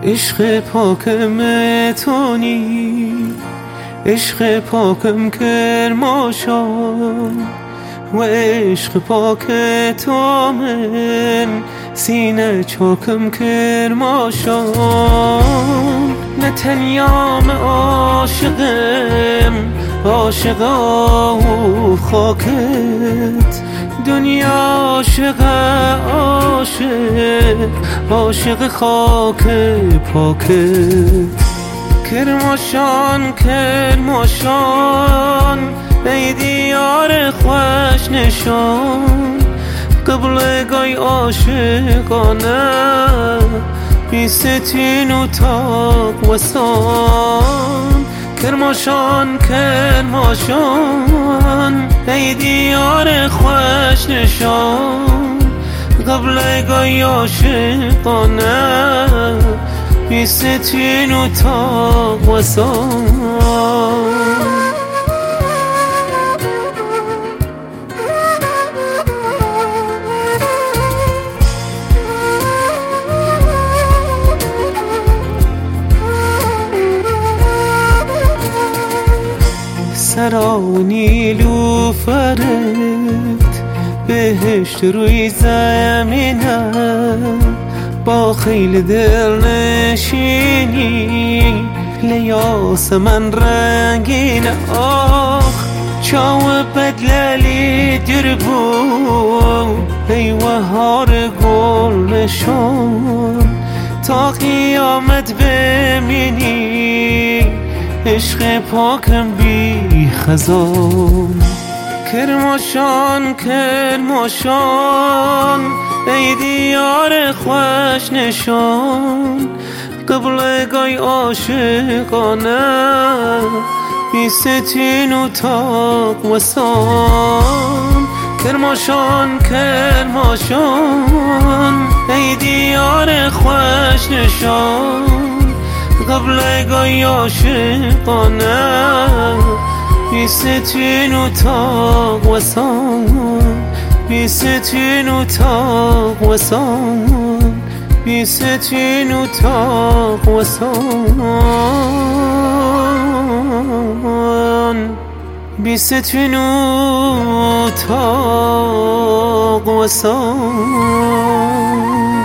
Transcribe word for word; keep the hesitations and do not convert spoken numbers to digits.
عشق پاکم تونی، عشق پاکم کرماشان و عشق پاک تو من سینه چاکم کرماشان. نه تنیام عاشقم عاشقا و خاکت، دنیا عاشق عاشق عاشق خاک پاکت. کرماشان کرماشان ای دیار خوش نشان، قبل گای عاشقانه بی ستین و تاق و سان. کرماشان کرماشان ای دیار خوش نشان، قبل گای عاشقانه بی ستین و تاق و سان. سرا و نیلو فرد بهشت روی زمینه، با خیل دل نشینی لیاس من رنگینه. آخ چاو بدلالی دربو ای وهار گل نشان، تا قیامت بمینی عشق پاکم بی خزان. کرماشان کرماشان ای دیار خوش نشان، قبل گای عاشقانه بی ستین و تاق و سان. کرماشان کرماشان ای دیار خوش نشان، قبل گای عاشقانه بی ستین و تاق و سان. بی ستین و تاق و سان، بی ستین و تاق و سان، بی ستین و تاق و سان.